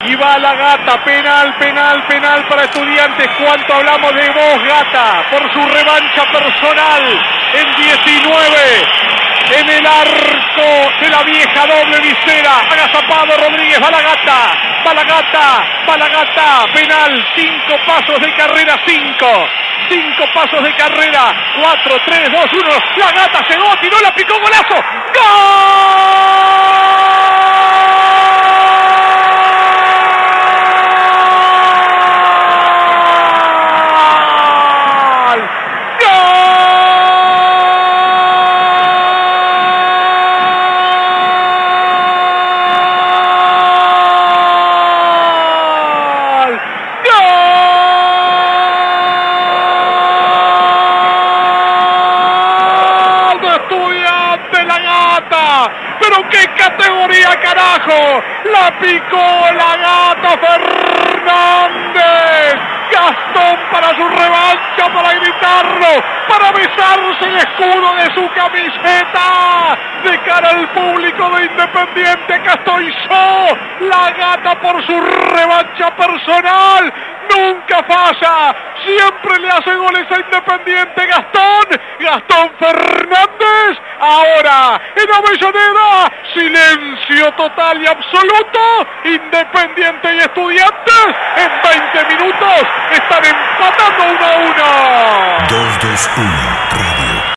y va la Gata. Penal para Estudiantes. ¿Cuánto hablamos de vos, Gata? Por su revancha personal en 19. En el arco de la vieja doble visera. Agazapado Rodríguez. Va la Gata. Penal. 5 pasos de carrera. 5 pasos de carrera. 4, 3, 2, 1. La Gata llegó, tiró, la picó, golazo. ¡Gol! ¡Pero qué categoría, carajo! ¡La picó la Gata Fernández! Gastón para su revancha, para gritarlo, para besarse el escudo de su camiseta de cara al público de Independiente. Acá estoy yo, la Gata por su revancha personal. Nunca falla, siempre le hace goles a Independiente. Gastón Fernández. Ahora en Avellaneda, silencio total y absoluto. Independiente y Estudiantes en 20 minutos están empatando 1-1. 2-2-1.